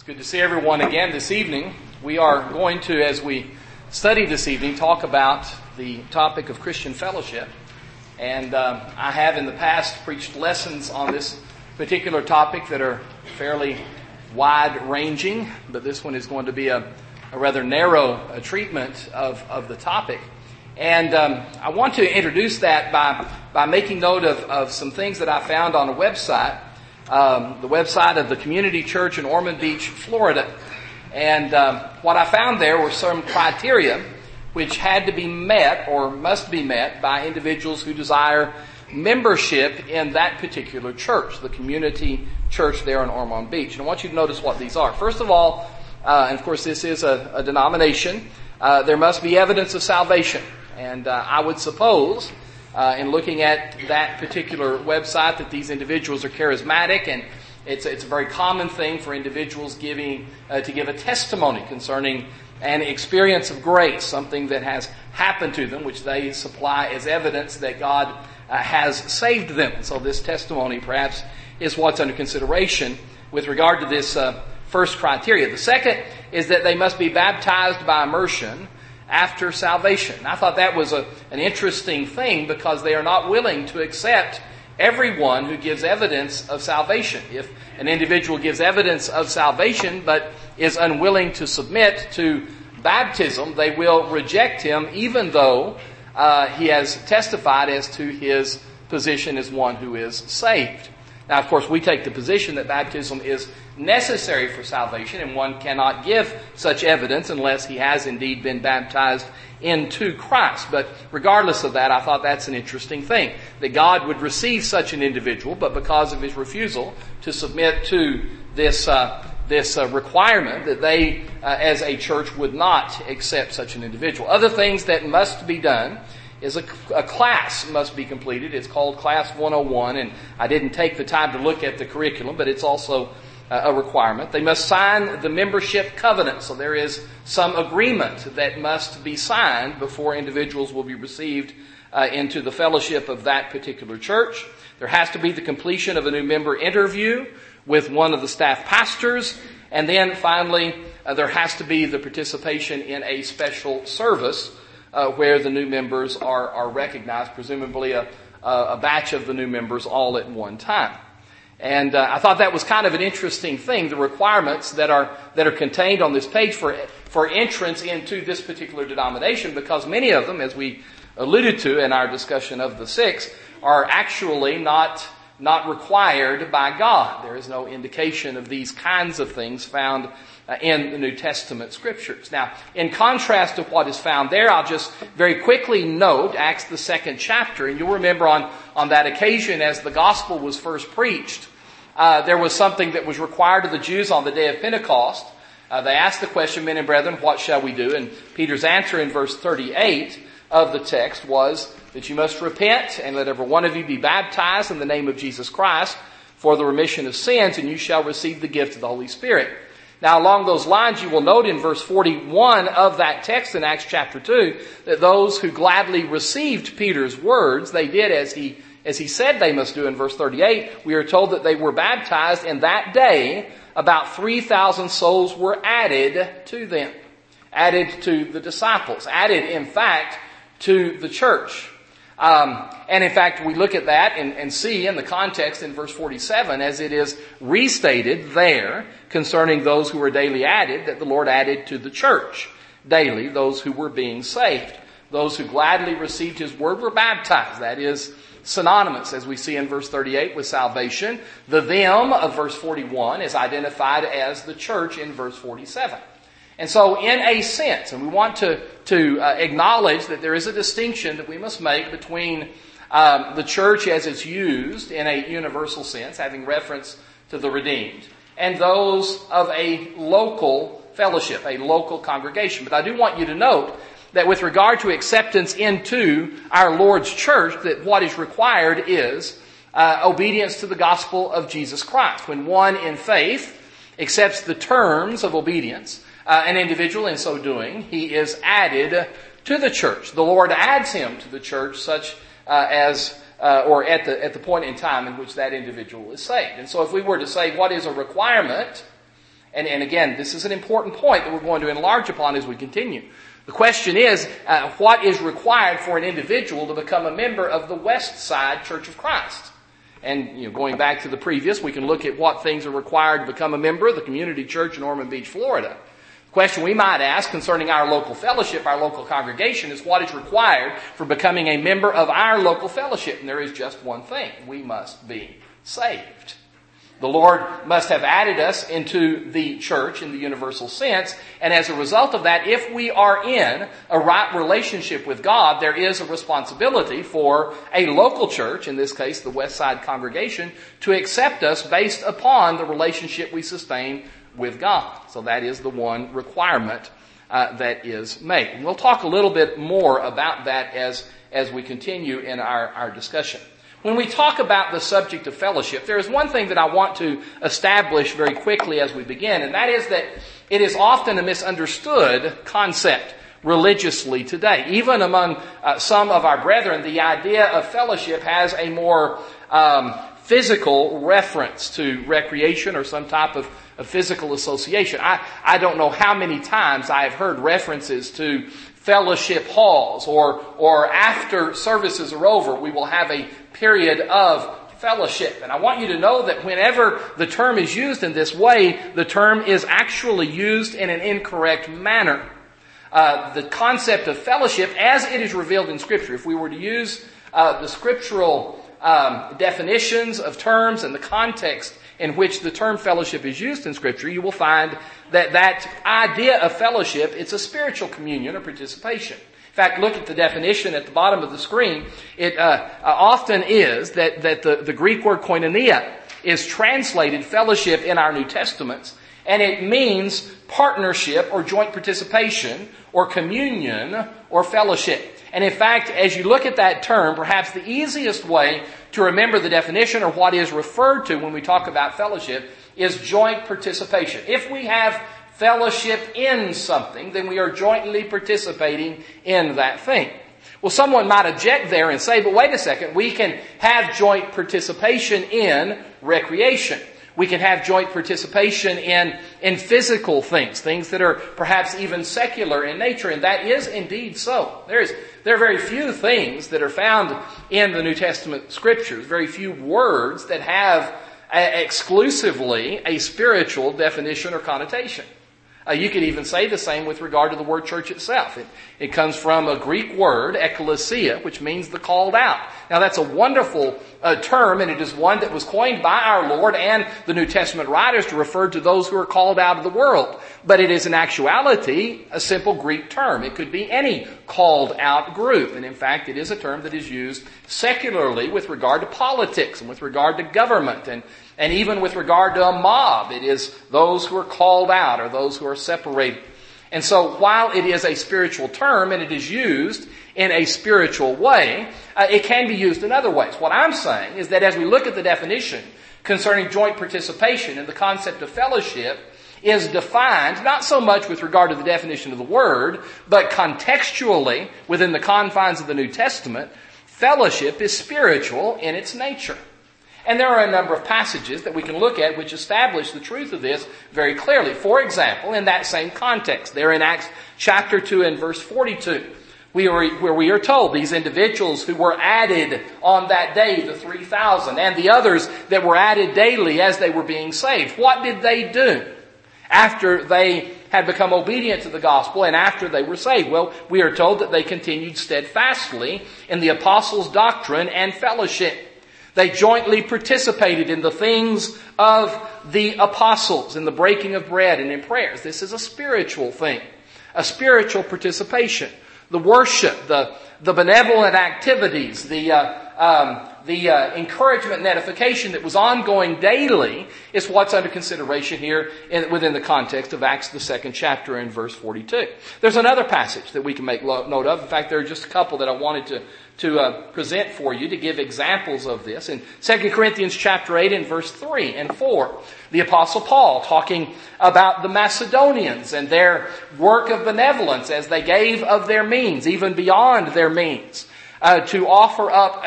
Good to see everyone again this evening. We are going to, as we study this evening, talk about the topic of Christian fellowship. And I have in the past preached lessons on this particular topic that are fairly wide-ranging, but this one is going to be a rather narrow treatment of the topic. And I want to introduce that by making note of some things that I found on a website. The website of the Community Church in Ormond Beach, Florida. And what I found there were some criteria which had to be met or must be met by individuals who desire membership in that particular church, the Community Church there in Ormond Beach. And I want you to notice what these are. First of all, and of course this is a denomination, there must be evidence of salvation. And I would suppose in looking at that particular website that these individuals are charismatic, and it's a very common thing for individuals to give a testimony concerning an experience of grace, something that has happened to them, which they supply as evidence that God has saved them. So this testimony perhaps is what's under consideration with regard to this first criteria. The second is that they must be baptized by immersion after salvation. I thought that was an interesting thing because they are not willing to accept everyone who gives evidence of salvation. If an individual gives evidence of salvation but is unwilling to submit to baptism, they will reject him even though he has testified as to his position as one who is saved. Now, of course, we take the position that baptism is necessary for salvation, and one cannot give such evidence unless he has indeed been baptized into Christ. But regardless of that, I thought that's an interesting thing, that God would receive such an individual, but because of his refusal to submit to this requirement, that they, as a church, would not accept such an individual. Other things that must be done is a class must be completed. It's called Class 101, and I didn't take the time to look at the curriculum, but it's also a requirement. They must sign the membership covenant, so there is some agreement that must be signed before individuals will be received into the fellowship of that particular church. There has to be the completion of a new member interview with one of the staff pastors, and then finally there has to be the participation in a special service where the new members are recognized, presumably a batch of the new members all at one time. And I thought that was kind of an interesting thing, the requirements that are contained on this page for entrance into this particular denomination, because many of them, as we alluded to in our discussion of the six, are actually not required by God. There is no indication of these kinds of things found in the New Testament Scriptures. Now, in contrast to what is found there, I'll just very quickly note Acts the 2nd chapter. And you'll remember on that occasion, as the gospel was first preached, there was something that was required of the Jews on the day of Pentecost. They asked the question, "Men and brethren, what shall we do?" And Peter's answer in verse 38 of the text was that you must repent and let every one of you be baptized in the name of Jesus Christ for the remission of sins, and you shall receive the gift of the Holy Spirit. Now, along those lines, you will note in verse 41 of that text in Acts chapter 2 that those who gladly received Peter's words, they did as he said they must do in verse 38. We are told that they were baptized, and that day about 3,000 souls were added to them, added to the disciples, added, in fact, to the church. And in fact, we look at that and see in the context in verse 47, as it is restated there concerning those who were daily added, that the Lord added to the church daily those who were being saved. Those who gladly received his word were baptized. That is synonymous, as we see in verse 38, with salvation. The them of verse 41 is identified as the church in verse 47. And so in a sense, and we want to acknowledge that there is a distinction that we must make between the church as it's used in a universal sense, having reference to the redeemed, and those of a local fellowship, a local congregation. But I do want you to note that with regard to acceptance into our Lord's church, that what is required is obedience to the gospel of Jesus Christ. When one in faith accepts the terms of obedience, an individual in so doing, he is added to the church. The Lord adds him to the church such or at the point in time in which that individual is saved. And so if we were to say what is a requirement And again, this is an important point that we're going to enlarge upon as we continue. The question is, what is required for an individual to become a member of the West Side Church of Christ? And going back to the previous, we can look at what things are required to become a member of the Community Church in Ormond Beach, Florida. The question we might ask concerning our local fellowship, our local congregation, is what is required for becoming a member of our local fellowship? And there is just one thing. We must be saved. The Lord must have added us into the church in the universal sense, and as a result of that, if we are in a right relationship with God, there is a responsibility for a local church, in this case the West Side congregation, to accept us based upon the relationship we sustain with God. So that is the one requirement that is made. And we'll talk a little bit more about that as we continue in our discussion. When we talk about the subject of fellowship, there is one thing that I want to establish very quickly as we begin, and that is that it is often a misunderstood concept religiously today. Even among some of our brethren, the idea of fellowship has a more physical reference to recreation or some type of physical association. I don't know how many times I have heard references to fellowship halls or after services are over, we will have a period of fellowship. And I want you to know that whenever the term is used in this way, the term is actually used in an incorrect manner. The concept of fellowship, as it is revealed in Scripture, if we were to use the scriptural definitions of terms and the context in which the term fellowship is used in Scripture, you will find that idea of fellowship, it's a spiritual communion or participation. In fact, look at the definition at the bottom of the screen. It often is that the Greek word koinonia is translated fellowship in our New Testaments, and it means partnership or joint participation or communion or fellowship. And in fact, as you look at that term, perhaps the easiest way to remember the definition or what is referred to when we talk about fellowship is joint participation. If we have fellowship in something, then we are jointly participating in that thing. Well, someone might object there and say, but wait a second, we can have joint participation in recreation. We can have joint participation in physical things that are perhaps even secular in nature, and that is indeed so. There are very few things that are found in the New Testament Scriptures, very few words that have exclusively a spiritual definition or connotation. You could even say the same with regard to the word church itself. It comes from a Greek word, ekklesia, which means the called out. Now that's a wonderful term, and it is one that was coined by our Lord and the New Testament writers to refer to those who are called out of the world. But it is in actuality a simple Greek term. It could be any called out group. And in fact, it is a term that is used secularly with regard to politics and with regard to government and even with regard to a mob. It is those who are called out or those who are separated. And so while it is a spiritual term and it is used in a spiritual way, it can be used in other ways. What I'm saying is that as we look at the definition concerning joint participation and the concept of fellowship is defined not so much with regard to the definition of the word, but contextually within the confines of the New Testament, fellowship is spiritual in its nature. And there are a number of passages that we can look at which establish the truth of this very clearly. For example, in that same context, there in Acts chapter 2 and verse 42, where we are told these individuals who were added on that day, the 3,000, and the others that were added daily as they were being saved. What did they do after they had become obedient to the gospel and after they were saved? Well, we are told that they continued steadfastly in the apostles' doctrine and fellowship. They jointly participated in the things of the apostles, in the breaking of bread and in prayers. This is a spiritual thing, a spiritual participation. The worship, the benevolent activities, the encouragement and edification that was ongoing daily is what's under consideration here within the context of Acts, the 2nd chapter and verse 42. There's another passage that we can make note of. In fact, there are just a couple that I wanted to present for you to give examples of this. In 2 Corinthians chapter 8 and verse 3 and 4, the Apostle Paul talking about the Macedonians and their work of benevolence as they gave of their means, even beyond their means, to offer up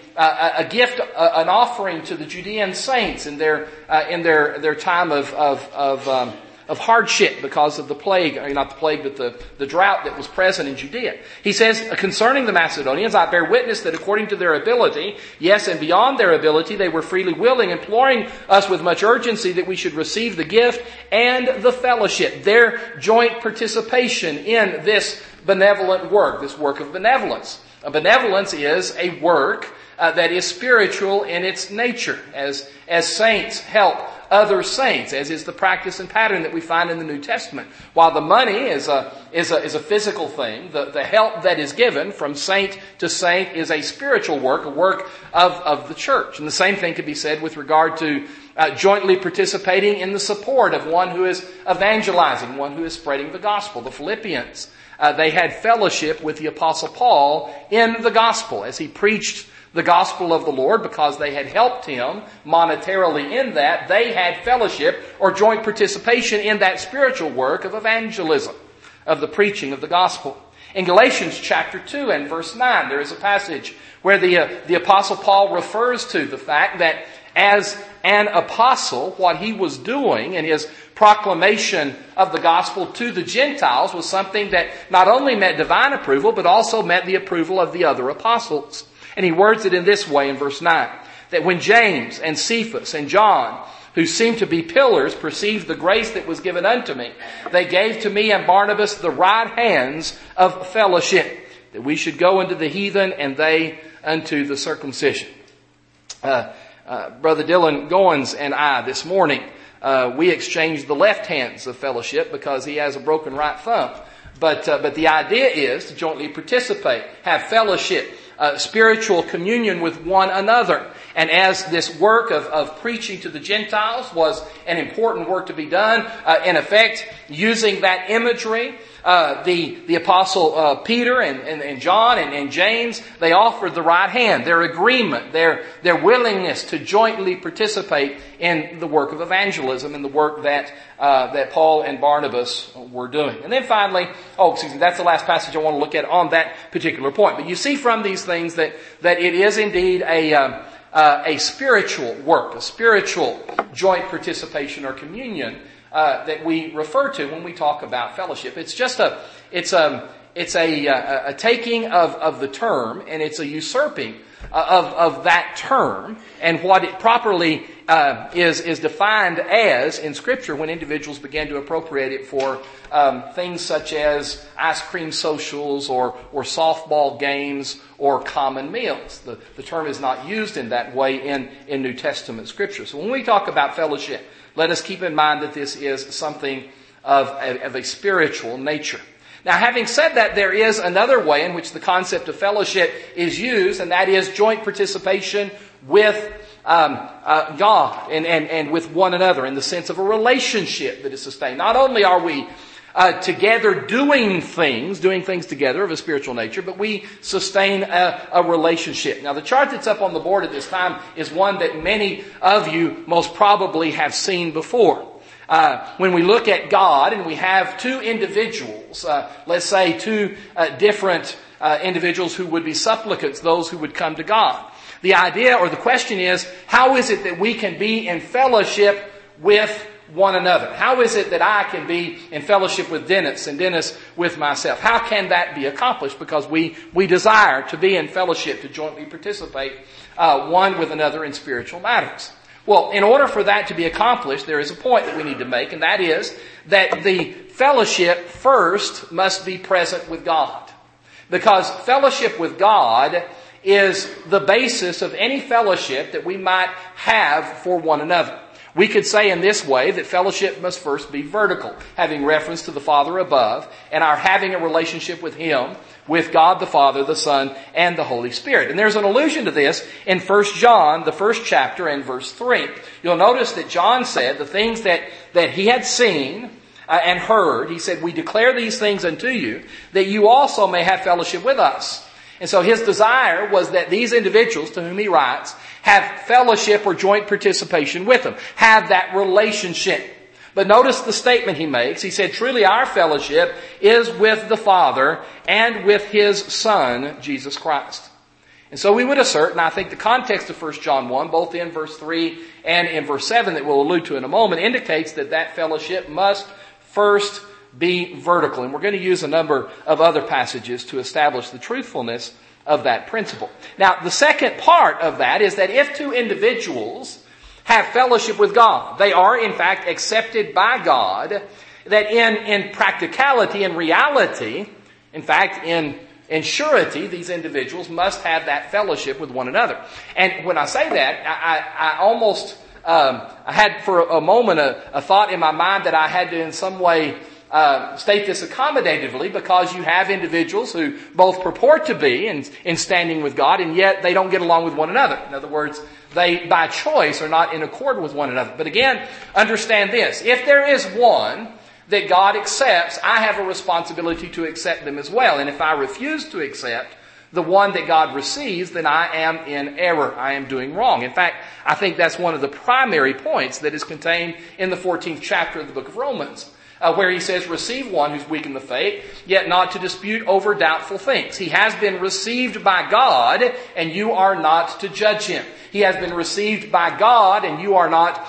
a gift, an offering to the Judean saints in their time of hardship because of the plague, or not the plague, but the drought that was present in Judea. He says, concerning the Macedonians, I bear witness that according to their ability, yes, and beyond their ability, they were freely willing, imploring us with much urgency that we should receive the gift and the fellowship, their joint participation in this benevolent work, this work of benevolence. Benevolence is a work that is spiritual in its nature, as saints help other saints, as is the practice and pattern that we find in the New Testament. While the money is a physical thing, the help that is given from saint to saint is a spiritual work, a work of the church. And the same thing could be said with regard to jointly participating in the support of one who is evangelizing, one who is spreading the gospel. The Philippians, they had fellowship with the Apostle Paul in the gospel as he preached the gospel of the Lord, because they had helped him monetarily in that. They had fellowship or joint participation in that spiritual work of evangelism, of the preaching of the gospel. In Galatians chapter 2 and verse 9, there is a passage where the Apostle Paul refers to the fact that as an apostle, what he was doing in his proclamation of the gospel to the Gentiles was something that not only met divine approval, but also met the approval of the other apostles. And he words it in this way in verse 9, that when James and Cephas and John, who seemed to be pillars, perceived the grace that was given unto me, they gave to me and Barnabas the right hands of fellowship, that we should go unto the heathen and they unto the circumcision. Brother Dylan Goins and I this morning, we exchanged the left hands of fellowship because he has a broken right thumb. But the idea is to jointly participate, have fellowship, spiritual communion with one another. And as this work of preaching to the Gentiles was an important work to be done, in effect, using that imagery, the Apostle Peter and John and James, they offered the right hand, their agreement, their willingness to jointly participate in the work of evangelism and the work that Paul and Barnabas were doing. And then finally, that's the last passage I want to look at on that particular point. But you see from these things that it is indeed a spiritual work, a spiritual joint participation or communion that we refer to when we talk about fellowship. It's just a taking of the term, and it's a usurping of that term and what it properly is defined as in Scripture when individuals begin to appropriate it for things such as ice cream socials or softball games or common meals. The term is not used in that way in New Testament Scripture. So when we talk about fellowship, let us keep in mind that this is something of a spiritual nature. Now, having said that, there is another way in which the concept of fellowship is used, and that is joint participation with God and with one another in the sense of a relationship that is sustained. Not only are we together doing things together of a spiritual nature, but we sustain a relationship. Now, the chart that's up on the board at this time is one that many of you most probably have seen before. When we look at God and we have two individuals, let's say two different individuals who would be supplicants, those who would come to God. The idea or the question is, how is it that we can be in fellowship with one another? How is it that I can be in fellowship with Dennis and Dennis with myself? How can that be accomplished? Because we desire to be in fellowship, to jointly participate one with another in spiritual matters. Well, in order for that to be accomplished, there is a point that we need to make, and that is that the fellowship first must be present with God. Because fellowship with God is the basis of any fellowship that we might have for one another. We could say in this way that fellowship must first be vertical, having reference to the Father above, and our having a relationship with Him, with God the Father, the Son, and the Holy Spirit. And there's an allusion to this in 1 John, the first chapter, and verse 3. You'll notice that John said the things that he had seen and heard, he said, we declare these things unto you, that you also may have fellowship with us. And so his desire was that these individuals to whom he writes have fellowship or joint participation with him, have that relationship. But notice the statement he makes. He said, truly our fellowship is with the Father and with His Son, Jesus Christ. And so we would assert, and I think the context of 1 John 1, both in verse 3 and in verse 7 that we'll allude to in a moment, indicates that that fellowship must first be vertical. And we're going to use a number of other passages to establish the truthfulness of that principle. Now, the second part of that is that if two individuals have fellowship with God, they are in fact accepted by God, that in practicality, in reality, in fact, in surety, these individuals must have that fellowship with one another. And when I say that, I almost, I had for a moment a thought in my mind that I had to in some way state this accommodatively, because you have individuals who both purport to be in standing with God, and yet they don't get along with one another. In other words, they by choice are not in accord with one another. But again, understand this. If there is one that God accepts, I have a responsibility to accept them as well. And if I refuse to accept the one that God receives, then I am in error. I am doing wrong. In fact, I think that's one of the primary points that is contained in the 14th chapter of the book of Romans, where he says, receive one who's weak in the faith, yet not to dispute over doubtful things. He has been received by God, and you are not to judge him. He has been received by God, and you are not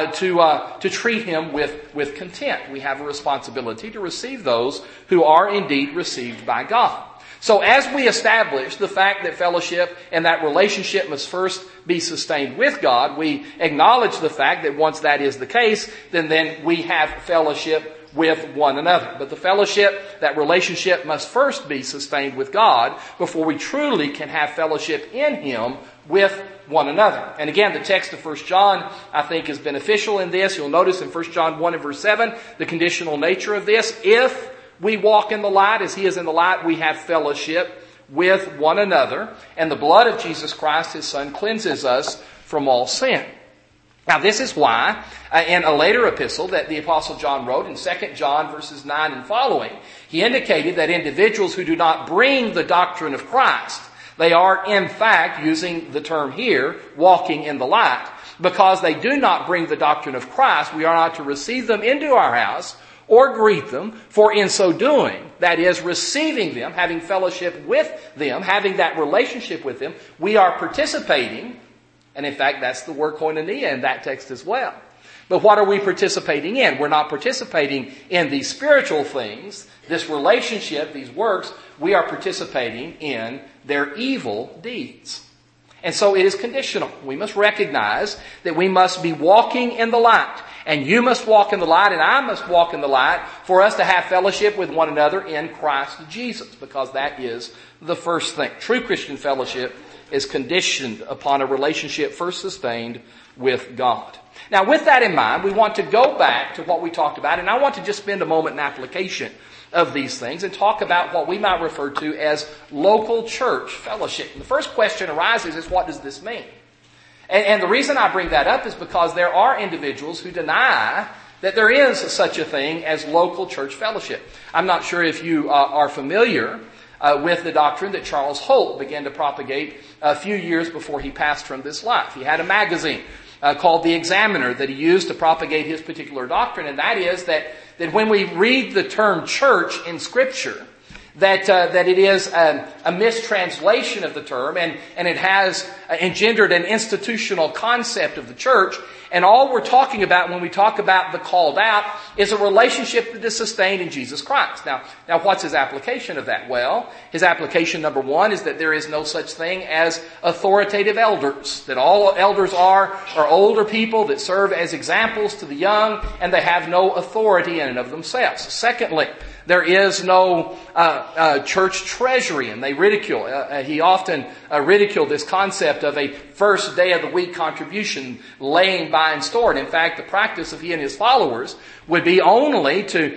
to treat him with contempt. We have a responsibility to receive those who are indeed received by God. So as we establish the fact that fellowship and that relationship must first be sustained with God, we acknowledge the fact that once that is the case, then we have fellowship with one another. But the fellowship, that relationship must first be sustained with God before we truly can have fellowship in him with one another. And again, the text of 1 John, I think, is beneficial in this. You'll notice in 1 John 1 and verse 7, the conditional nature of this. If we walk in the light as he is in the light, we have fellowship with one another. And the blood of Jesus Christ, his Son, cleanses us from all sin. Now, this is why, in a later epistle that the Apostle John wrote, in 2 John verses 9 and following, he indicated that individuals who do not bring the doctrine of Christ, they are, in fact, using the term here, walking in the light. Because they do not bring the doctrine of Christ, we are not to receive them into our house or greet them, for in so doing, that is, receiving them, having fellowship with them, having that relationship with them, we are participating. And in fact, that's the word koinonia in that text as well. But what are we participating in? We're not participating in these spiritual things, this relationship, these works. We are participating in their evil deeds. And so it is conditional. We must recognize that we must be walking in the light. And you must walk in the light, and I must walk in the light for us to have fellowship with one another in Christ Jesus, because that is the first thing. True Christian fellowship is conditioned upon a relationship first sustained with God. Now, with that in mind, we want to go back to what we talked about, and I want to just spend a moment in application of these things and talk about what we might refer to as local church fellowship. And the first question arises is, what does this mean? And the reason I bring that up is because there are individuals who deny that there is such a thing as local church fellowship. I'm not sure if you are familiar with the doctrine that Charles Holt began to propagate a few years before he passed from this life. He had a magazine called The Examiner that he used to propagate his particular doctrine, and that is that when we read the term church in Scripture, that it is a mistranslation of the term, and it has engendered an institutional concept of the church. And all we're talking about when we talk about the called out is a relationship that is sustained in Jesus Christ. Now what's his application of that? Well, his application number one is that there is no such thing as authoritative elders. That all elders are older people that serve as examples to the young, and they have no authority in and of themselves. Secondly, there is no church treasury, and they ridicule. He often ridiculed this concept of a first day of the week contribution laying by and stored. In fact, the practice of he and his followers would be only to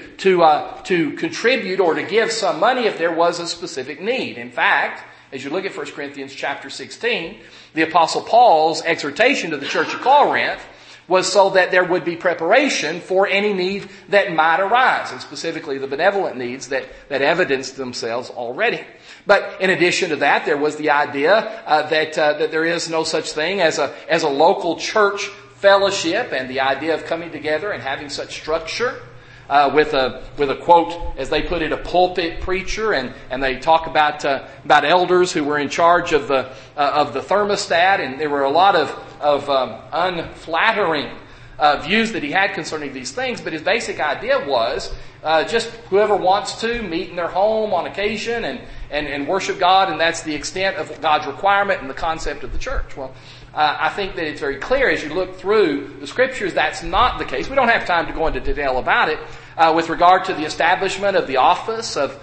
contribute or to give some money if there was a specific need. In fact, as you look at 1 Corinthians chapter 16, the Apostle Paul's exhortation to the church of Corinth was so that there would be preparation for any need that might arise, and specifically the benevolent needs that evidenced themselves already. But in addition to that, there was the idea that there is no such thing as a local church fellowship, and the idea of coming together and having such structure. with a quote, as they put it, a pulpit preacher, and they talk about elders who were in charge of the thermostat, and there were a lot of unflattering views that he had concerning these things. But his basic idea was just whoever wants to meet in their home on occasion and worship God, and that's the extent of God's requirement and the concept of the church. Well, I think that it's very clear as you look through the Scriptures that's not the case. We don't have time to go into detail about it with regard to the establishment of the office of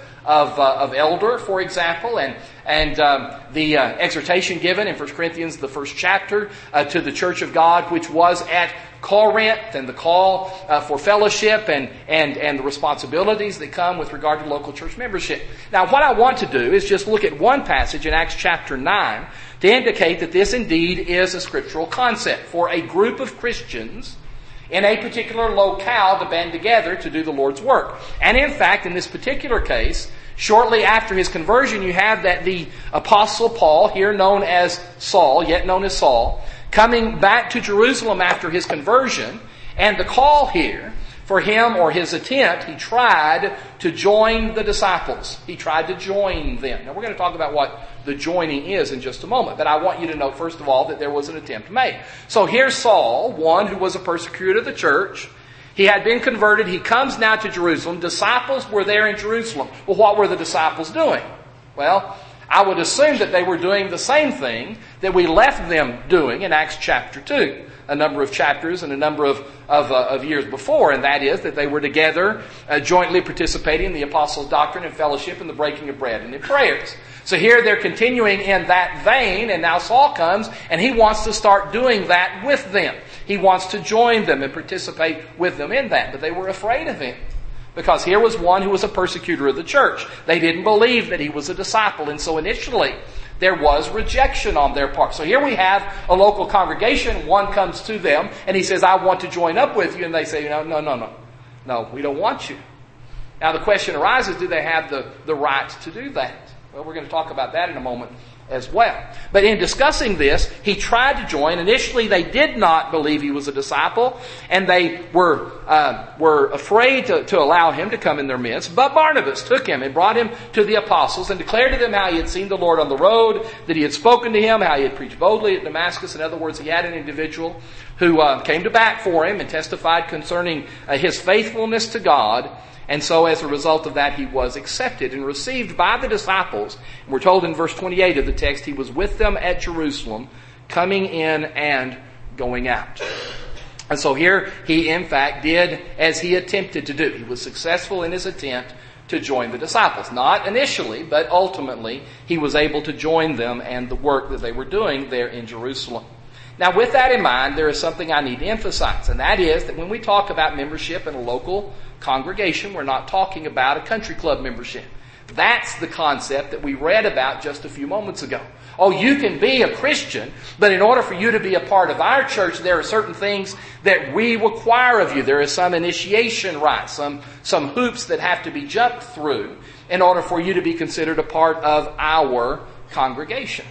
elder, for example, and the exhortation given in 1 Corinthians, the first chapter, to the church of God, which was at Corinth, and the call for fellowship and the responsibilities that come with regard to local church membership. Now, what I want to do is just look at one passage in Acts chapter 9 to indicate that this indeed is a scriptural concept for a group of Christians in a particular locale to band together to do the Lord's work. And in fact, in this particular case, shortly after his conversion, you have that the Apostle Paul, here known as Saul, yet known as Saul, coming back to Jerusalem after his conversion, and the call here for him, or his attempt, he tried to join the disciples. He tried to join them. Now we're going to talk about what the joining is in just a moment, but I want you to note first of all that there was an attempt made. So here's Saul, one who was a persecutor of the church. He had been converted. He comes now to Jerusalem. Disciples were there in Jerusalem. Well, what were the disciples doing? Well, I would assume that they were doing the same thing that we left them doing in Acts chapter 2, a number of chapters and a number of years before, and that is that they were together, jointly participating in the apostles' doctrine and fellowship and the breaking of bread and in prayers. So here they're continuing in that vein, and now Saul comes and he wants to start doing that with them. He wants to join them and participate with them in that, but they were afraid of him. Because here was one who was a persecutor of the church. They didn't believe that he was a disciple. And so initially, there was rejection on their part. So here we have a local congregation. One comes to them and he says, I want to join up with you. And they say, no, we don't want you. Now the question arises, do they have the right to do that? Well, we're going to talk about that in a moment as well. But in discussing this, he tried to join. Initially, they did not believe he was a disciple, and they were afraid to allow him to come in their midst. But Barnabas took him and brought him to the apostles and declared to them how he had seen the Lord on the road, that he had spoken to him, how he had preached boldly at Damascus. In other words, he had an individual who came to bat for him and testified concerning his faithfulness to God. And so as a result of that, he was accepted and received by the disciples. And we're told in verse 28 of the text, he was with them at Jerusalem, coming in and going out. And so here he, in fact, did as he attempted to do. He was successful in his attempt to join the disciples. Not initially, but ultimately, he was able to join them and the work that they were doing there in Jerusalem. Now, with that in mind, there is something I need to emphasize, and that is that when we talk about membership in a local congregation, we're not talking about a country club membership. That's the concept that we read about just a few moments ago. Oh, you can be a Christian, but in order for you to be a part of our church, there are certain things that we require of you. There is some initiation rites, some hoops that have to be jumped through in order for you to be considered a part of our congregation.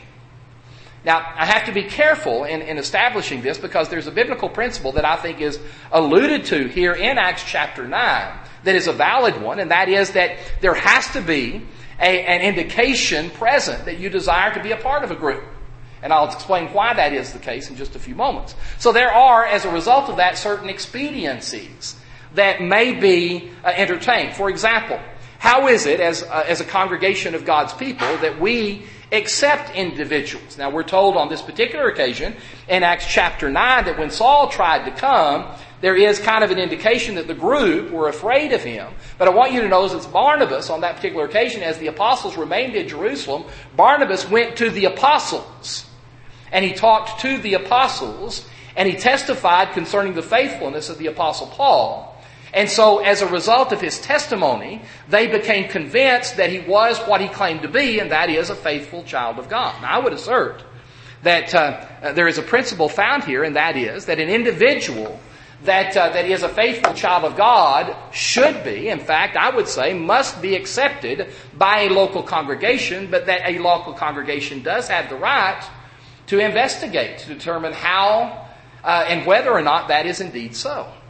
Now, I have to be careful in establishing this because there's a biblical principle that I think is alluded to here in Acts chapter 9 that is a valid one, and that is that there has to be an indication present that you desire to be a part of a group. And I'll explain why that is the case in just a few moments. So there are, as a result of that, certain expediencies that may be entertained. For example, how is it as a congregation of God's people that we accept individuals? Now we're told on this particular occasion in Acts chapter 9 that when Saul tried to come, there is kind of an indication that the group were afraid of him. But I want you to notice it's Barnabas on that particular occasion, as the apostles remained in Jerusalem, Barnabas went to the apostles and he talked to the apostles and he testified concerning the faithfulness of the apostle Paul. And so as a result of his testimony, they became convinced that he was what he claimed to be, and that is a faithful child of God. Now I would assert that there is a principle found here, and that is that an individual that is a faithful child of God should be, in fact, I would say, must be accepted by a local congregation, but that a local congregation does have the right to investigate, to determine how and whether or not that is indeed so.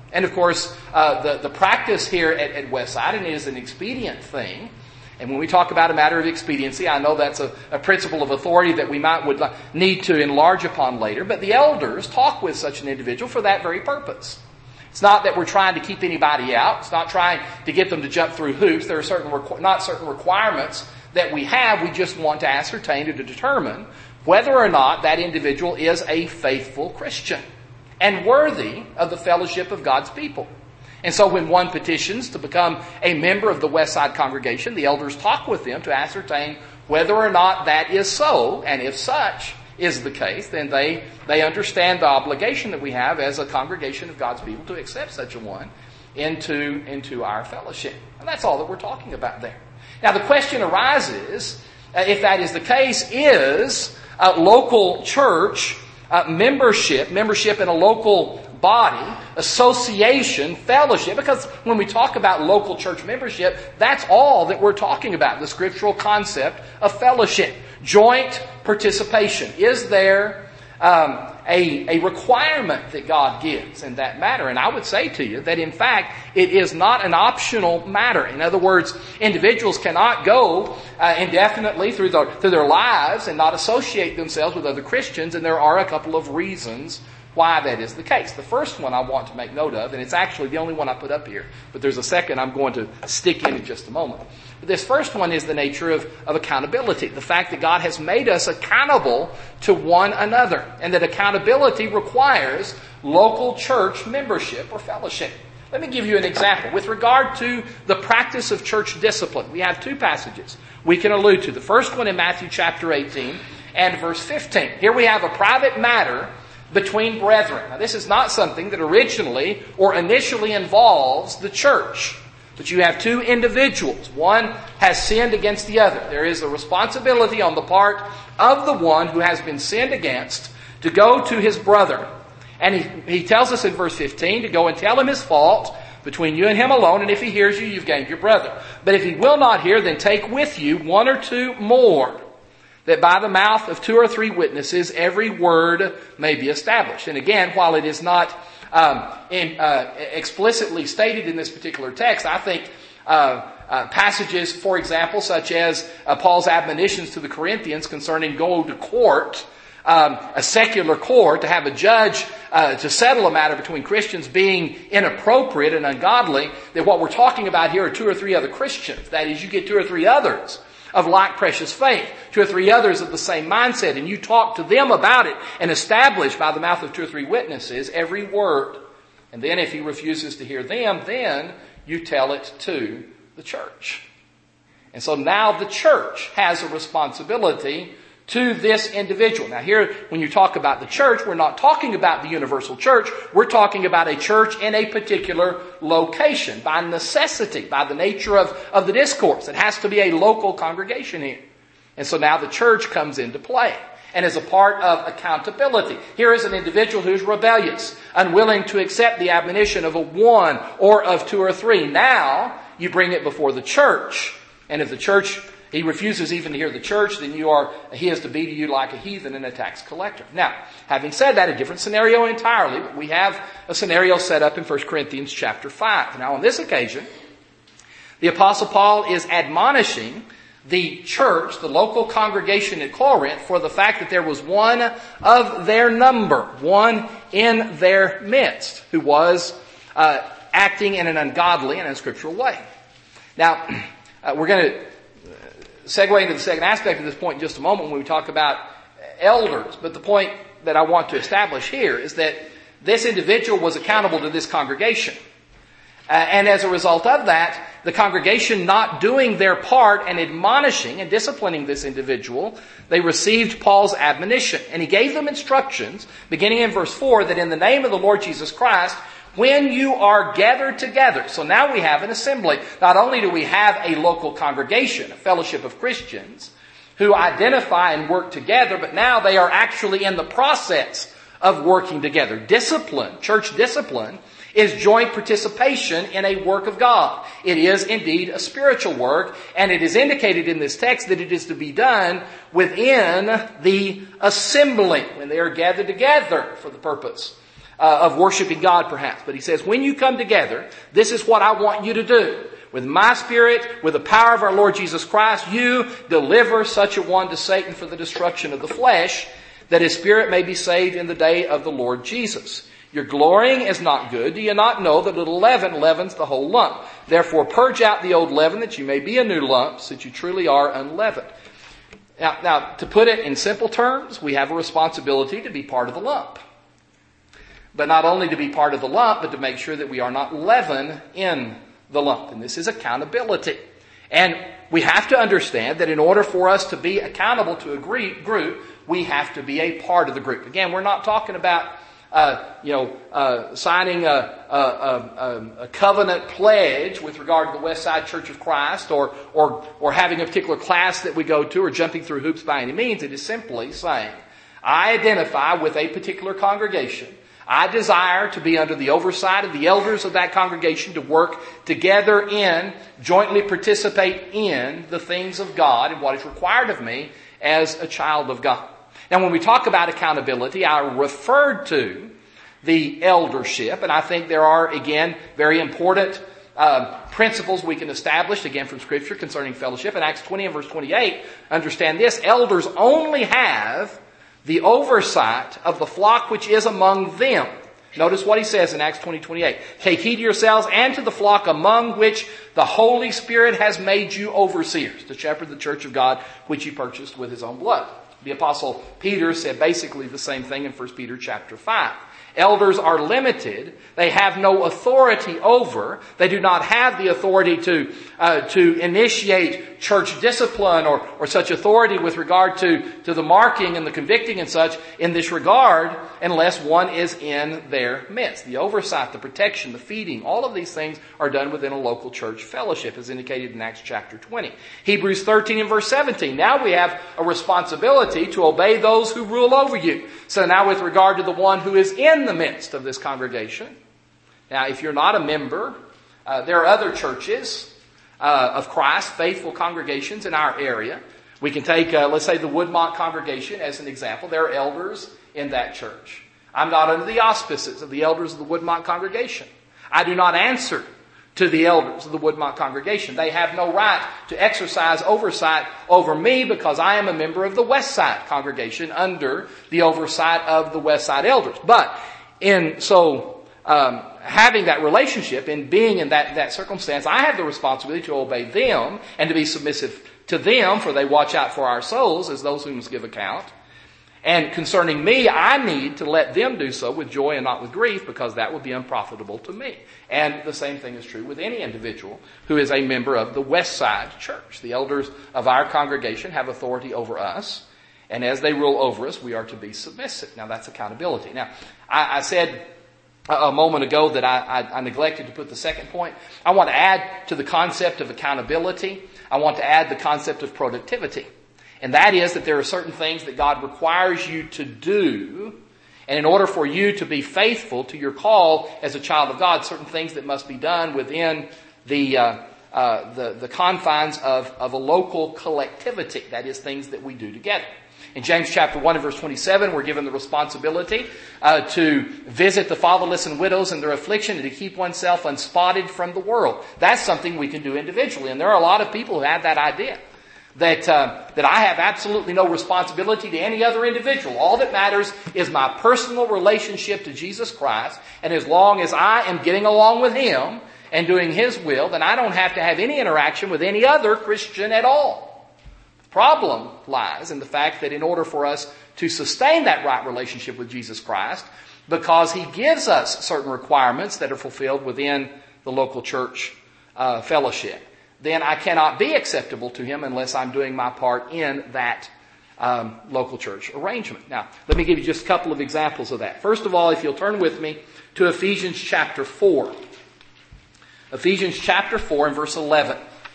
And of course, the practice here at Westside, and it is an expedient thing. And when we talk about a matter of expediency, I know that's a principle of authority that we would need to enlarge upon later. But the elders talk with such an individual for that very purpose. It's not that we're trying to keep anybody out. It's not trying to get them to jump through hoops. There are not certain requirements that we have. We just want to ascertain or to determine whether or not that individual is a faithful Christian and worthy of the fellowship of God's people. And so when one petitions to become a member of the Westside congregation, the elders talk with them to ascertain whether or not that is so, and if such is the case, then they understand the obligation that we have as a congregation of God's people to accept such a one into our fellowship. And that's all that we're talking about there. Now the question arises, if that is the case, is local church membership in a local body, association, fellowship, because when we talk about local church membership, that's all that we're talking about, the scriptural concept of fellowship, joint participation. Is there a requirement that God gives in that matter? And I would say to you that in fact it is not an optional matter. In other words, individuals cannot go indefinitely through their lives and not associate themselves with other Christians, and there are a couple of reasons why that is the case. The first one I want to make note of, and it's actually the only one I put up here, but there's a second I'm going to stick in just a moment. But this first one is the nature of accountability. The fact that God has made us accountable to one another, and that accountability requires local church membership or fellowship. Let me give you an example. With regard to the practice of church discipline, we have two passages we can allude to. The first one in Matthew chapter 18 and verse 15. Here we have a private matter between brethren. Now, this is not something that originally or initially involves the church. But you have two individuals. One has sinned against the other. There is a responsibility on the part of the one who has been sinned against to go to his brother. And he tells us in verse 15 to go and tell him his fault between you and him alone. And if he hears you, you've gained your brother. But if he will not hear, then take with you one or two more, that by the mouth of 2 or 3 witnesses every word may be established. And again, while it is not explicitly stated in this particular text, I think passages, for example, such as Paul's admonitions to the Corinthians concerning go to court, a secular court, to have a judge to settle a matter between Christians being inappropriate and ungodly, that what we're talking about here are 2 or 3 other Christians. That is, you get 2 or 3 others of like precious faith, 2 or 3 others of the same mindset, and you talk to them about it and establish by the mouth of 2 or 3 witnesses every word. And then if he refuses to hear them, then you tell it to the church. And so now the church has a responsibility to this individual. Now here, when you talk about the church, we're not talking about the universal church. We're talking about a church in a particular location, by necessity, by the nature of the discourse. It has to be a local congregation here. And so now the church comes into play and is a part of accountability. Here is an individual who's rebellious, unwilling to accept the admonition of a 1 or of 2 or 3. Now you bring it before the church. And if the church, he refuses even to hear the church, then he is to be to you like a heathen and a tax collector. Now, having said that, a different scenario entirely, but we have a scenario set up in 1 Corinthians chapter 5. Now, on this occasion, the Apostle Paul is admonishing the church, the local congregation at Corinth, for the fact that there was one of their number, one in their midst, who was acting in an ungodly and unscriptural way. Now, we're going to segue into the second aspect of this point in just a moment when we talk about elders. But the point that I want to establish here is that this individual was accountable to this congregation. And as a result of that, the congregation not doing their part and admonishing and disciplining this individual, they received Paul's admonition. And he gave them instructions, beginning in verse 4, that in the name of the Lord Jesus Christ, when you are gathered together. So now we have an assembly. Not only do we have a local congregation, a fellowship of Christians, who identify and work together, but now they are actually in the process of working together. Discipline, church discipline, is joint participation in a work of God. It is indeed a spiritual work, and it is indicated in this text that it is to be done within the assembly, when they are gathered together for the purpose of worshiping God perhaps. But he says, when you come together, this is what I want you to do. With my Spirit, with the power of our Lord Jesus Christ, you deliver such a one to Satan for the destruction of the flesh, that his spirit may be saved in the day of the Lord Jesus. Your glorying is not good. Do you not know that a little leaven leavens the whole lump? Therefore purge out the old leaven, that you may be a new lump, so that you truly are unleavened. Now, to put it in simple terms, we have a responsibility to be part of the lump. But not only to be part of the lump, but to make sure that we are not leaven in the lump. And this is accountability. And we have to understand that in order for us to be accountable to a group, we have to be a part of the group. Again, we're not talking about signing a covenant pledge with regard to the Westside Church of Christ, or having a particular class that we go to, or jumping through hoops by any means. It is simply saying, I identify with a particular congregation. I desire to be under the oversight of the elders of that congregation, to work together in, jointly participate in the things of God and what is required of me as a child of God. Now, when we talk about accountability, I referred to the eldership, and I think there are, again, very important principles we can establish, again, from Scripture concerning fellowship. In Acts 20 and verse 28, understand this: elders only have the oversight of the flock which is among them. Notice what he says in Acts 20:28. Take heed to yourselves and to the flock among which the Holy Spirit has made you overseers, to shepherd the church of God, which he purchased with his own blood. The Apostle Peter said basically the same thing in 1 Peter chapter 5. Elders are limited. They have no authority over. They do not have the authority to initiate church discipline or such authority with regard to the marking and the convicting and such in this regard, unless one is in their midst. The oversight, the protection, the feeding, all of these things are done within a local church fellowship, as indicated in Acts chapter 20. Hebrews 13 and verse 17. Now we have a responsibility to obey those who rule over you. So now with regard to the one who is in the midst of this congregation. Now, if you're not a member, there are other churches of Christ, faithful congregations in our area. We can take, let's say, the Woodmont congregation as an example. There are elders in that church. I'm not under the auspices of the elders of the Woodmont congregation. I do not answer to the elders of the Woodmont congregation. They have no right to exercise oversight over me because I am a member of the Westside congregation under the oversight of the Westside elders. But having that relationship and being in that circumstance, I have the responsibility to obey them and to be submissive to them, for they watch out for our souls as those who must give account. And concerning me, I need to let them do so with joy and not with grief, because that would be unprofitable to me. And the same thing is true with any individual who is a member of the Westside Church. The elders of our congregation have authority over us, and as they rule over us, we are to be submissive. Now, that's accountability. Now, I said a moment ago that I neglected to put the second point. I want to add to the concept of accountability, I want to add the concept of productivity. And that is that there are certain things that God requires you to do. And in order for you to be faithful to your call as a child of God, certain things that must be done within the confines of a local collectivity. That is, things that we do together. In James chapter 1 and verse 27, we're given the responsibility to visit the fatherless and widows in their affliction and to keep oneself unspotted from the world. That's something we can do individually. And there are a lot of people who have that idea. That I have absolutely no responsibility to any other individual. All that matters is my personal relationship to Jesus Christ. And as long as I am getting along with Him and doing His will, then I don't have to have any interaction with any other Christian at all. The problem lies in the fact that in order for us to sustain that right relationship with Jesus Christ, because He gives us certain requirements that are fulfilled within the local church fellowship, then I cannot be acceptable to Him unless I'm doing my part in that local church arrangement. Now, let me give you just a couple of examples of that. First of all, if you'll turn with me to Ephesians chapter 4. Ephesians chapter 4 and verse 11.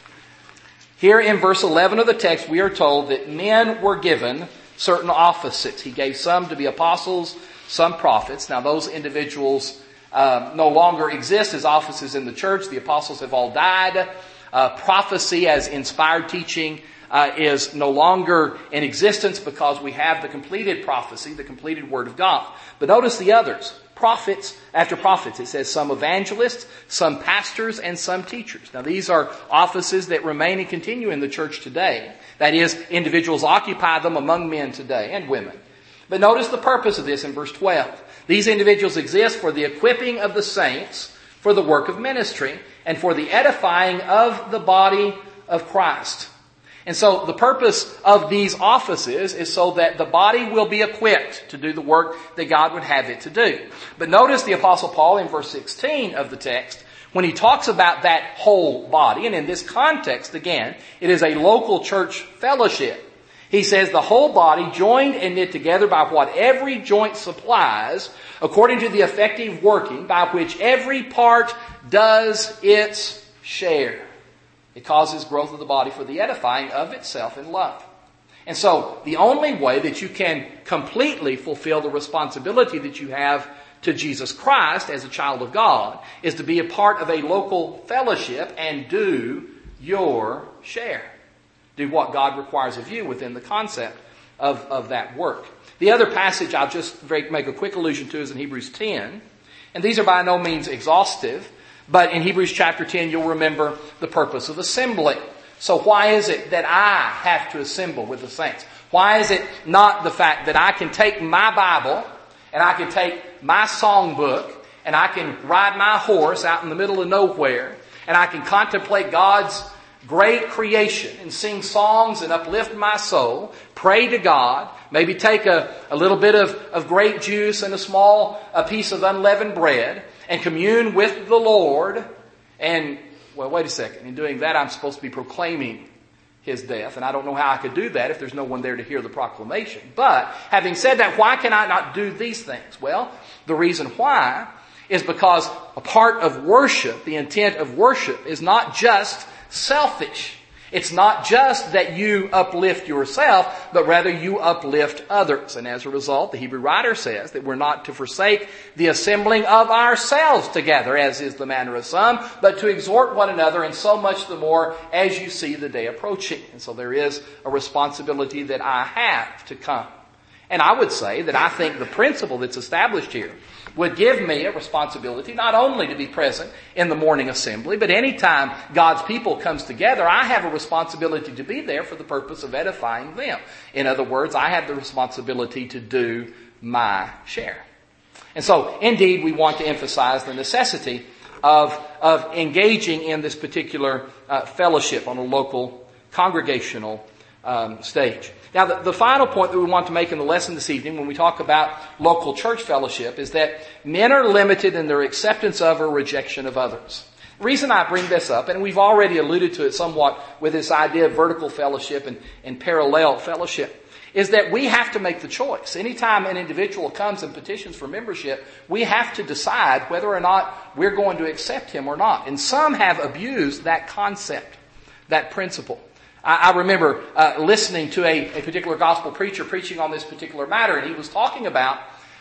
Here in verse 11 of the text, we are told that men were given certain offices. He gave some to be apostles, some prophets. Now, those individuals no longer exist as offices in the church. The apostles have all died. Prophecy as inspired teaching is no longer in existence because we have the completed prophecy, the completed Word of God. But notice the others. prophets after prophets. It says some evangelists, some pastors, and some teachers. Now these are offices that remain and continue in the church today. That is, individuals occupy them among men today and women. But notice the purpose of this in verse 12. These individuals exist for the equipping of the saints for the work of ministry and for the edifying of the body of Christ. And so the purpose of these offices is so that the body will be equipped to do the work that God would have it to do. But notice the Apostle Paul in verse 16 of the text, when he talks about that whole body, and in this context, again, it is a local church fellowship. He says the whole body joined and knit together by what every joint supplies, according to the effective working by which every part does its share. It causes growth of the body for the edifying of itself in love. And so the only way that you can completely fulfill the responsibility that you have to Jesus Christ as a child of God is to be a part of a local fellowship and do your share. Do what God requires of you within the concept of that work. The other passage I'll just make a quick allusion to is in Hebrews 10. And these are by no means exhaustive. But in Hebrews chapter 10, you'll remember the purpose of assembly. So why is it that I have to assemble with the saints? Why is it not the fact that I can take my Bible and I can take my songbook and I can ride my horse out in the middle of nowhere and I can contemplate God's great creation and sing songs and uplift my soul, pray to God, maybe take a little bit of grape juice and a piece of unleavened bread, and commune with the Lord. And, well, wait a second. In doing that, I'm supposed to be proclaiming His death. And I don't know how I could do that if there's no one there to hear the proclamation. But, having said that, why can I not do these things? Well, the reason why is because a part of worship, the intent of worship, is not just selfish. It's not just that you uplift yourself, but rather you uplift others. And as a result, the Hebrew writer says that we're not to forsake the assembling of ourselves together, as is the manner of some, but to exhort one another, and so much the more as you see the day approaching. And so there is a responsibility that I have to come. And I would say that I think the principle that's established here would give me a responsibility not only to be present in the morning assembly, but anytime God's people comes together, I have a responsibility to be there for the purpose of edifying them. In other words, I have the responsibility to do my share. And so, indeed, we want to emphasize the necessity of engaging in this particular fellowship on a local congregational stage. Now, the final point that we want to make in the lesson this evening when we talk about local church fellowship is that men are limited in their acceptance of or rejection of others. The reason I bring this up, and we've already alluded to it somewhat with this idea of vertical fellowship and parallel fellowship, is that we have to make the choice. Anytime an individual comes and petitions for membership, we have to decide whether or not we're going to accept him or not. And some have abused that concept, that principle. I remember listening to a particular gospel preacher preaching on this particular matter, and he was talking about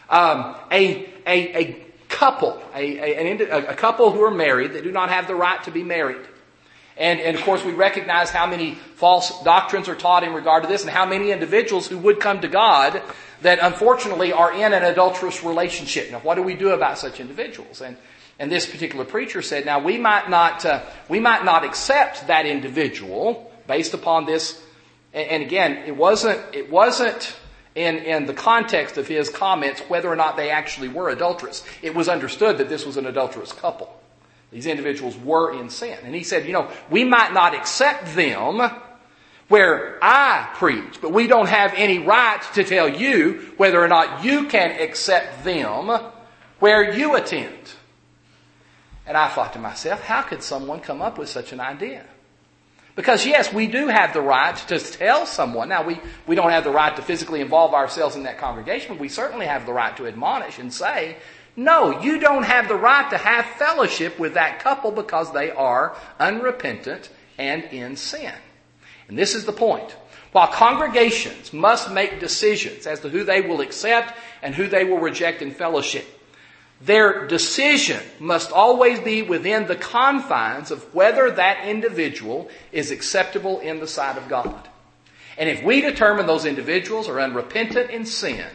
a couple, a couple who are married that do not have the right to be married. And of course we recognize how many false doctrines are taught in regard to this, and how many individuals who would come to God that unfortunately are in an adulterous relationship. Now, what do we do about such individuals? And this particular preacher said, now we might not accept that individual based upon this, and again, it wasn't in the context of his comments whether or not they actually were adulterous. It was understood that this was an adulterous couple. These individuals were in sin. And he said, we might not accept them where I preach, but we don't have any right to tell you whether or not you can accept them where you attend. And I thought to myself, how could someone come up with such an idea? Because yes, we do have the right to tell someone. Now, we don't have the right to physically involve ourselves in that congregation, but we certainly have the right to admonish and say, no, you don't have the right to have fellowship with that couple because they are unrepentant and in sin. And this is the point. While congregations must make decisions as to who they will accept and who they will reject in fellowship, their decision must always be within the confines of whether that individual is acceptable in the sight of God. And if we determine those individuals are unrepentant in sin,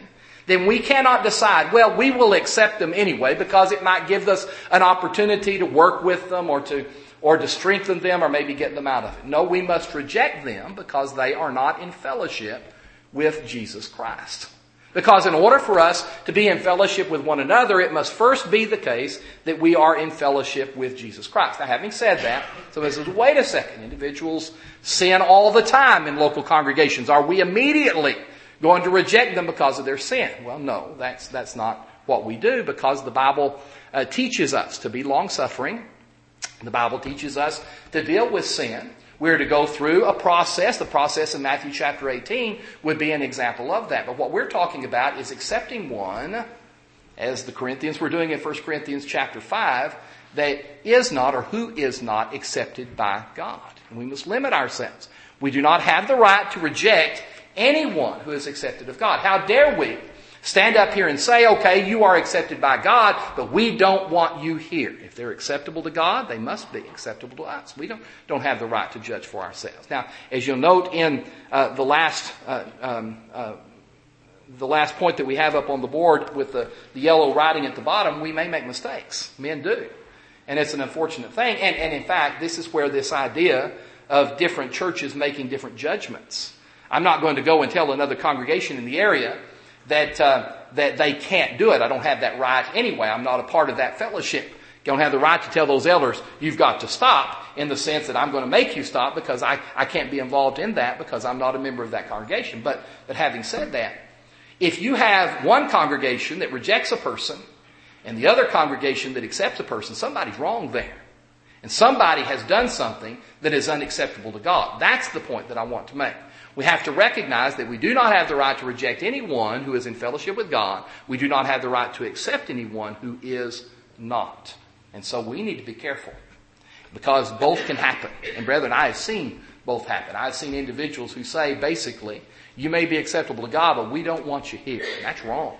then we cannot decide, well, we will accept them anyway because it might give us an opportunity to work with them or to strengthen them or maybe get them out of it. No, we must reject them because they are not in fellowship with Jesus Christ. Because in order for us to be in fellowship with one another, it must first be the case that we are in fellowship with Jesus Christ. Now, having said that, somebody says, wait a second, individuals sin all the time in local congregations. Are we immediately going to reject them because of their sin? Well, no, that's not what we do, because the Bible teaches us to be long-suffering. The Bible teaches us to deal with sin. We're to go through a process. The process in Matthew chapter 18 would be an example of that. But what we're talking about is accepting one, as the Corinthians were doing in 1 Corinthians chapter 5, that is not or who is not accepted by God. And we must limit ourselves. We do not have the right to reject anyone who is accepted of God. How dare we stand up here and say, okay, you are accepted by God, but we don't want you here. If they're acceptable to God, they must be acceptable to us. We don't have the right to judge for ourselves. Now, as you'll note in the last point that we have up on the board with the yellow writing at the bottom, we may make mistakes. Men do. And it's an unfortunate thing. And in fact, this is where this idea of different churches making different judgments. I'm not going to go and tell another congregation in the area that they can't do it. I don't have that right anyway. I'm not a part of that fellowship. Don't have the right to tell those elders, you've got to stop, in the sense that I'm going to make you stop because I can't be involved in that because I'm not a member of that congregation. But having said that, if you have one congregation that rejects a person and the other congregation that accepts a person, somebody's wrong there. And somebody has done something that is unacceptable to God. That's the point that I want to make. We have to recognize that we do not have the right to reject anyone who is in fellowship with God. We do not have the right to accept anyone who is not. And so we need to be careful, because both can happen. And brethren, I have seen both happen. I've seen individuals who say, basically, you may be acceptable to God, but we don't want you here. And that's wrong.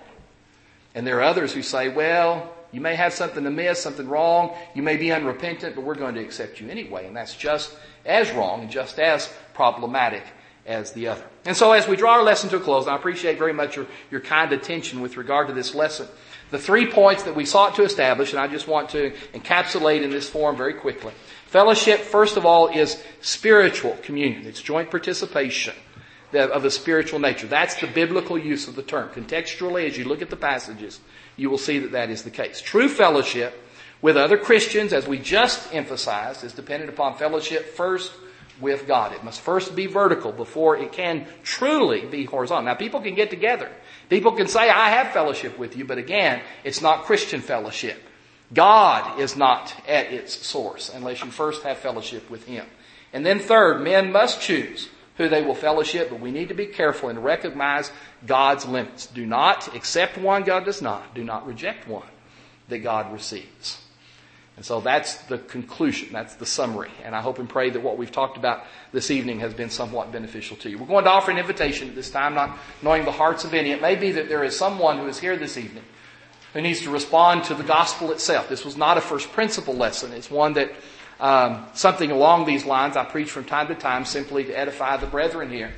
And there are others who say, well, you may have something amiss, something wrong. You may be unrepentant, but we're going to accept you anyway. And that's just as wrong and just as problematic as the other. And so as we draw our lesson to a close, and I appreciate very much your kind attention with regard to this lesson, the 3 points that we sought to establish, and I just want to encapsulate in this form very quickly. Fellowship, first of all, is spiritual communion. It's joint participation of a spiritual nature. That's the biblical use of the term. Contextually, as you look at the passages, you will see that that is the case. True fellowship with other Christians, as we just emphasized, is dependent upon fellowship first with God. It must first be vertical before it can truly be horizontal. Now, people can get together. People can say, I have fellowship with you, but again, it's not Christian fellowship. God is not at its source unless you first have fellowship with Him. And then third, men must choose who they will fellowship, but we need to be careful and recognize God's limits. Do not accept one God does not. Do not reject one that God receives. And so that's the conclusion. That's the summary. And I hope and pray that what we've talked about this evening has been somewhat beneficial to you. We're going to offer an invitation at this time, not knowing the hearts of any. It may be that there is someone who is here this evening who needs to respond to the gospel itself. This was not a first principle lesson. It's one that something along these lines I preach from time to time simply to edify the brethren here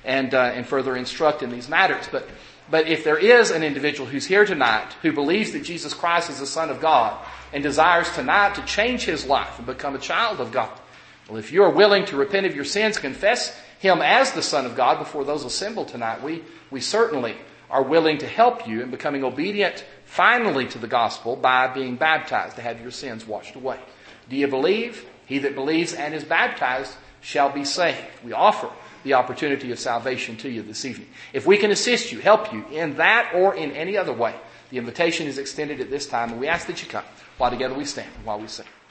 and further instruct in these matters. But if there is an individual who's here tonight who believes that Jesus Christ is the Son of God and desires tonight to change his life and become a child of God, well, if you are willing to repent of your sins, confess Him as the Son of God before those assembled tonight, we certainly are willing to help you in becoming obedient finally to the gospel by being baptized to have your sins washed away. Do you believe? He that believes and is baptized shall be saved. We offer the opportunity of salvation to you this evening. If we can assist you, help you in that or in any other way, the invitation is extended at this time, and we ask that you come while together we stand and while we sing.